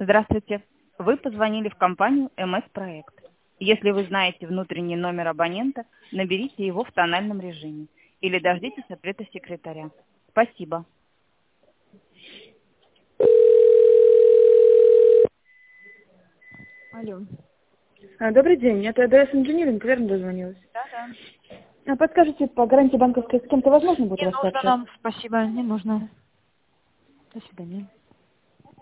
Здравствуйте. Вы позвонили в компанию МС-проект. Если вы знаете внутренний номер абонента, наберите его в тональном режиме или дождитесь ответа секретаря. Спасибо. Алло. Добрый день, это ДС Инжиниринг, верно дозвонилась? Да-да. Подскажите, по гарантии банковской с кем-то возможно будет Не у вас нужно пообщаться? нам, спасибо, не нужно. До свидания.